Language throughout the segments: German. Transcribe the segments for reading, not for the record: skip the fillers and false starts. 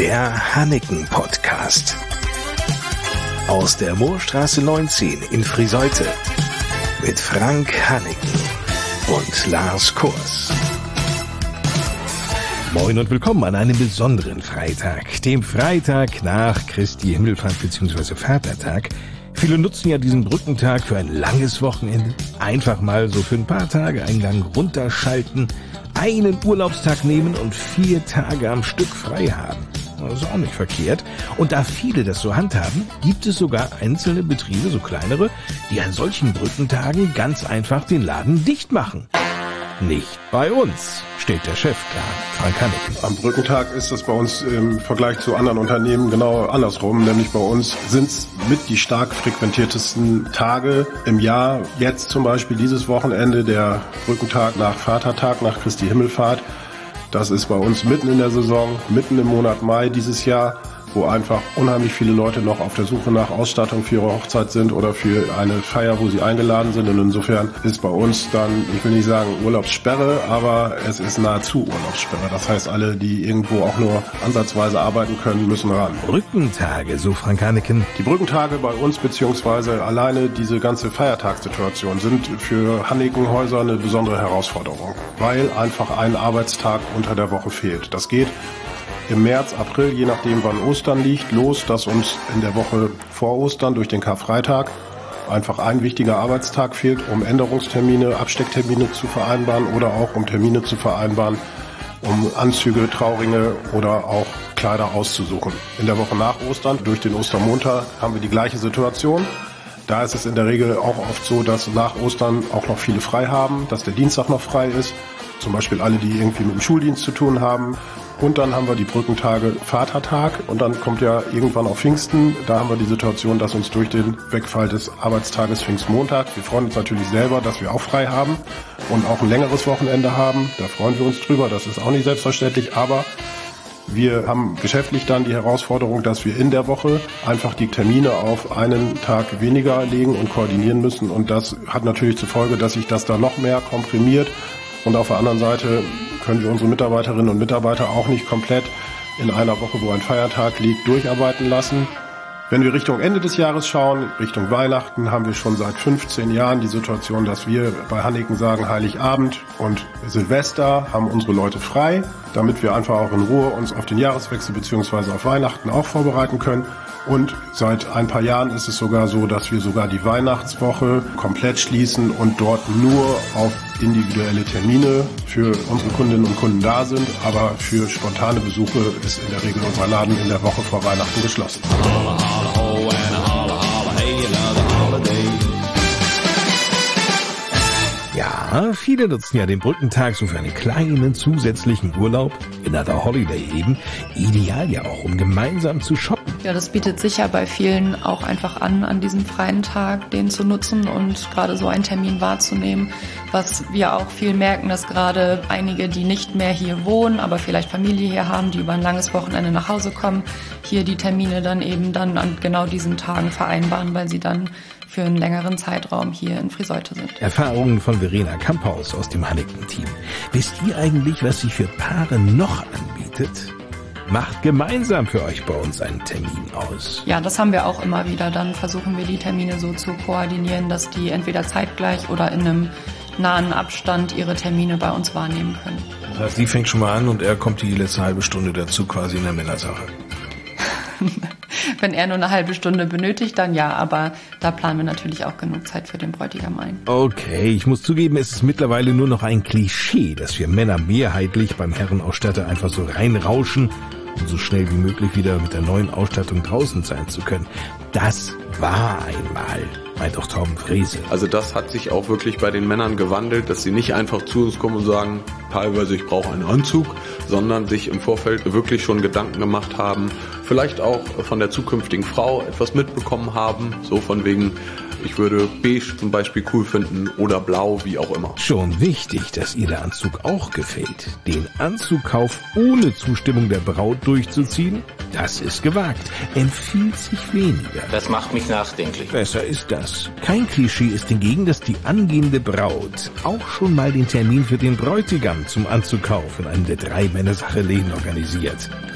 Der Hanneken-Podcast. Aus der Moorstraße 19 in Friseute. Mit Frank Hanneken und Lars Kurs. Moin und willkommen an einem besonderen Freitag. Dem Freitag nach Christi Himmelfahrt bzw. Vatertag. Viele nutzen ja diesen Brückentag für ein langes Wochenende. Einfach mal so für ein paar Tage einen Gang runterschalten, einen Urlaubstag nehmen und 4 Tage am Stück frei haben. Das ist auch nicht verkehrt. Und da viele das so handhaben, gibt es sogar einzelne Betriebe, so kleinere, die an solchen Brückentagen ganz einfach den Laden dicht machen. Nicht bei uns, stellt der Chef klar, Frank Hanneken. Am Brückentag ist es bei uns im Vergleich zu anderen Unternehmen genau andersrum. Nämlich bei uns sind es mit die stark frequentiertesten Tage im Jahr. Jetzt zum Beispiel dieses Wochenende, der Brückentag nach Vatertag, nach Christi Himmelfahrt. Das ist bei uns mitten in der Saison, mitten im Monat Mai dieses Jahr, wo einfach unheimlich viele Leute noch auf der Suche nach Ausstattung für ihre Hochzeit sind oder für eine Feier, wo sie eingeladen sind. Und insofern ist bei uns dann, ich will nicht sagen Urlaubssperre, aber es ist nahezu Urlaubssperre. Das heißt, alle, die irgendwo auch nur ansatzweise arbeiten können, müssen ran. Brückentage, so Frank Hanneken. Die Brückentage bei uns, beziehungsweise alleine diese ganze Feiertagssituation, sind für Hannekenhäuser eine besondere Herausforderung, weil einfach ein Arbeitstag unter der Woche fehlt. Das geht im März, April, je nachdem wann Ostern liegt, los, dass uns in der Woche vor Ostern durch den Karfreitag einfach ein wichtiger Arbeitstag fehlt, um Änderungstermine, Abstecktermine zu vereinbaren oder auch um Termine zu vereinbaren, um Anzüge, Trauringe oder auch Kleider auszusuchen. In der Woche nach Ostern, durch den Ostermontag, haben wir die gleiche Situation. Da ist es in der Regel auch oft so, dass nach Ostern auch noch viele frei haben, dass der Dienstag noch frei ist. Zum Beispiel alle, die irgendwie mit dem Schuldienst zu tun haben. Und dann haben wir die Brückentage Vatertag und dann kommt ja irgendwann auch Pfingsten. Da haben wir die Situation, dass uns durch den Wegfall des Arbeitstages Pfingstmontag, wir freuen uns natürlich selber, dass wir auch frei haben und auch ein längeres Wochenende haben. Da freuen wir uns drüber, das ist auch nicht selbstverständlich, aber wir haben geschäftlich dann die Herausforderung, dass wir in der Woche einfach die Termine auf einen Tag weniger legen und koordinieren müssen. Und das hat natürlich zur Folge, dass sich das da noch mehr komprimiert. Und auf der anderen Seite können wir unsere Mitarbeiterinnen und Mitarbeiter auch nicht komplett in einer Woche, wo ein Feiertag liegt, durcharbeiten lassen. Wenn wir Richtung Ende des Jahres schauen, Richtung Weihnachten, haben wir schon seit 15 Jahren die Situation, dass wir bei Hanneken sagen, Heiligabend und Silvester haben unsere Leute frei, damit wir einfach auch in Ruhe uns auf den Jahreswechsel bzw. auf Weihnachten auch vorbereiten können. Und seit ein paar Jahren ist es sogar so, dass wir sogar die Weihnachtswoche komplett schließen und dort nur auf individuelle Termine für unsere Kundinnen und Kunden da sind. Aber für spontane Besuche ist in der Regel unser Laden in der Woche vor Weihnachten geschlossen. Ja, viele nutzen ja den Brückentag so für einen kleinen zusätzlichen Urlaub, another holiday eben, ideal ja auch, um gemeinsam zu shoppen. Ja, das bietet sich ja bei vielen auch einfach an diesem freien Tag den zu nutzen und gerade so einen Termin wahrzunehmen. Was wir auch viel merken, dass gerade einige, die nicht mehr hier wohnen, aber vielleicht Familie hier haben, die über ein langes Wochenende nach Hause kommen, hier die Termine dann eben dann an genau diesen Tagen vereinbaren, weil sie dann für einen längeren Zeitraum hier in Friseute sind. Erfahrungen von Verena Kamphaus aus dem Hanneken-Team. Wisst ihr eigentlich, was sich für Paare noch anbietet? Macht gemeinsam für euch bei uns einen Termin aus. Ja, das haben wir auch immer wieder. Dann versuchen wir die Termine so zu koordinieren, dass die entweder zeitgleich oder in einem nahen Abstand ihre Termine bei uns wahrnehmen können. Das heißt, sie fängt schon mal an und er kommt die letzte halbe Stunde dazu quasi in der Männersache. Wenn er nur eine halbe Stunde benötigt, dann ja, aber da planen wir natürlich auch genug Zeit für den Bräutigam ein. Okay, ich muss zugeben, es ist mittlerweile nur noch ein Klischee, dass wir Männer mehrheitlich beim Herrenausstatter einfach so reinrauschen, um so schnell wie möglich wieder mit der neuen Ausstattung draußen sein zu können. Das war einmal, meint auch Torben Frese. Also das hat sich auch wirklich bei den Männern gewandelt, dass sie nicht einfach zu uns kommen und sagen, teilweise ich brauche einen Anzug, sondern sich im Vorfeld wirklich schon Gedanken gemacht haben, vielleicht auch von der zukünftigen Frau etwas mitbekommen haben, so von wegen, ich würde beige zum Beispiel cool finden oder blau, wie auch immer. Schon wichtig, dass ihr der Anzug auch gefällt. Den Anzugkauf ohne Zustimmung der Braut durchzuziehen, das ist gewagt, empfiehlt sich weniger. Das macht mich nachdenklich. Besser ist das. Kein Klischee ist hingegen, dass die angehende Braut auch schon mal den Termin für den Bräutigam zum Anzugkauf in einem der 3 Männersache-Läden organisiert.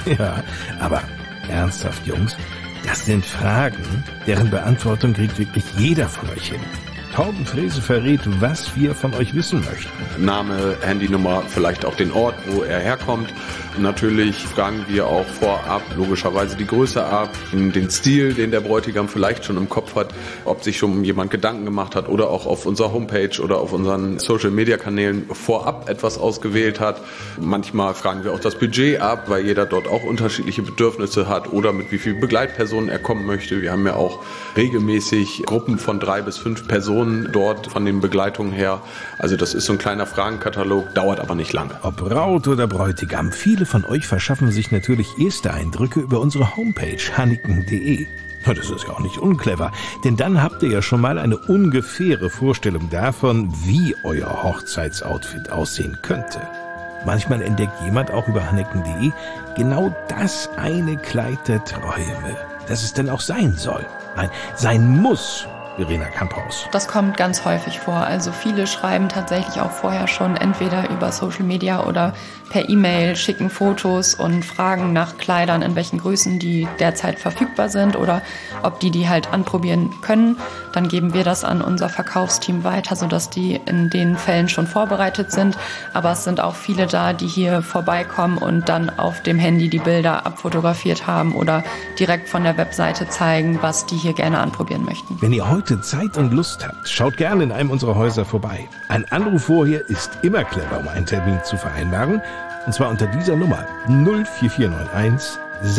Ja, aber ernsthaft, Jungs, das sind Fragen, deren Beantwortung kriegt wirklich jeder von euch hin. Torben Frese verrät, was wir von euch wissen möchten. Name, Handynummer, vielleicht auch den Ort, wo er herkommt. Natürlich fragen wir auch vorab logischerweise die Größe ab, den Stil, den der Bräutigam vielleicht schon im Kopf hat, ob sich schon jemand Gedanken gemacht hat oder auch auf unserer Homepage oder auf unseren Social-Media-Kanälen vorab etwas ausgewählt hat. Manchmal fragen wir auch das Budget ab, weil jeder dort auch unterschiedliche Bedürfnisse hat oder mit wie vielen Begleitpersonen er kommen möchte. Wir haben ja auch regelmäßig Gruppen von 3 bis 5 Personen dort von den Begleitungen her. Also das ist so ein kleiner Fragenkatalog, dauert aber nicht lange. Ob Braut oder Bräutigam, viele von euch verschaffen sich natürlich erste Eindrücke über unsere Homepage hanniken.de. Das ist ja auch nicht unclever, denn dann habt ihr ja schon mal eine ungefähre Vorstellung davon, wie euer Hochzeitsoutfit aussehen könnte. Manchmal entdeckt jemand auch über hanniken.de genau das eine Kleid der Träume, das es denn auch sein soll. Nein, sein muss. Verena Kamphaus. Das kommt ganz häufig vor. Also viele schreiben tatsächlich auch vorher schon entweder über Social Media oder per E-Mail, schicken Fotos und fragen nach Kleidern, in welchen Größen die derzeit verfügbar sind oder ob die halt anprobieren können. Dann geben wir das an unser Verkaufsteam weiter, sodass die in den Fällen schon vorbereitet sind. Aber es sind auch viele da, die hier vorbeikommen und dann auf dem Handy die Bilder abfotografiert haben oder direkt von der Webseite zeigen, was die hier gerne anprobieren möchten. Wenn ihr heute Zeit und Lust habt, schaut gerne in einem unserer Häuser vorbei. Ein Anruf vorher ist immer clever, um einen Termin zu vereinbaren. Und zwar unter dieser Nummer 04491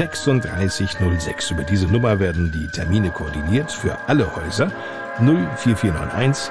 3606. Über diese Nummer werden die Termine koordiniert für alle Häuser. 04491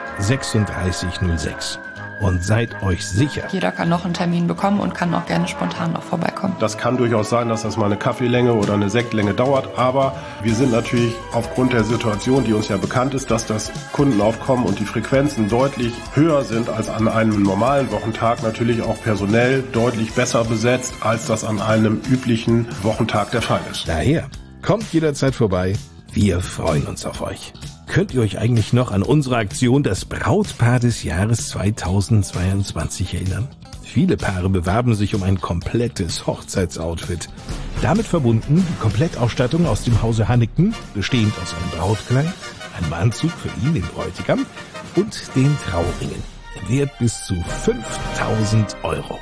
3606. Und seid euch sicher. Jeder kann noch einen Termin bekommen und kann auch gerne spontan noch vorbeikommen. Das kann durchaus sein, dass das mal eine Kaffeelänge oder eine Sektlänge dauert, aber wir sind natürlich aufgrund der Situation, die uns ja bekannt ist, dass das Kundenaufkommen und die Frequenzen deutlich höher sind als an einem normalen Wochentag, natürlich auch personell deutlich besser besetzt, als das an einem üblichen Wochentag der Fall ist. Daher, kommt jederzeit vorbei. Wir freuen uns auf euch. Könnt ihr euch eigentlich noch an unsere Aktion das Brautpaar des Jahres 2022 erinnern? Viele Paare bewarben sich um ein komplettes Hochzeitsoutfit. Damit verbunden die Komplettausstattung aus dem Hause Hanniken, bestehend aus einem Brautkleid, einem Anzug für ihn, den Bräutigam, und den Trauringen. Wert bis zu 5.000 €.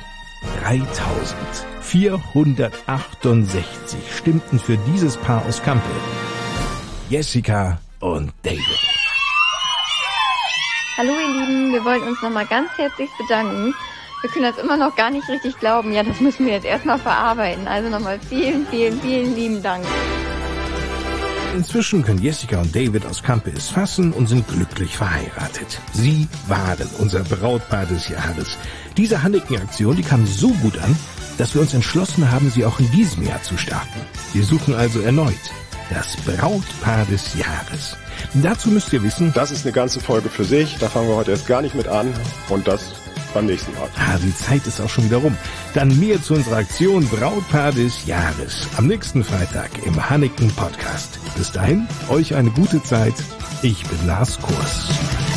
3.468 stimmten für dieses Paar aus Kampel. Jessica und David. Hallo ihr Lieben, wir wollen uns nochmal ganz herzlich bedanken. Wir können das immer noch gar nicht richtig glauben. Ja, das müssen wir jetzt erstmal verarbeiten. Also nochmal vielen, vielen, vielen lieben Dank. Inzwischen können Jessica und David aus Kampe es fassen und sind glücklich verheiratet. Sie waren unser Brautpaar des Jahres. Diese Hanniken-Aktion, die kam so gut an, dass wir uns entschlossen haben, sie auch in diesem Jahr zu starten. Wir suchen also erneut das Brautpaar des Jahres. Dazu müsst ihr wissen, das ist eine ganze Folge für sich, da fangen wir heute erst gar nicht mit an und das beim nächsten Mal. Die Zeit ist auch schon wieder rum. Dann mehr zu unserer Aktion Brautpaar des Jahres am nächsten Freitag im Hanniken Podcast. Bis dahin, euch eine gute Zeit. Ich bin Lars Kurs.